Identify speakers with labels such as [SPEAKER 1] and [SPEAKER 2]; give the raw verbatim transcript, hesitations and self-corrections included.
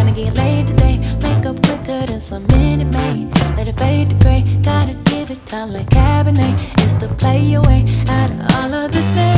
[SPEAKER 1] Tryna get laid today, make up quicker than some Minute Maid. Let it fade to gray, gotta give it time like Cabernet. It's to play your way out of all of the things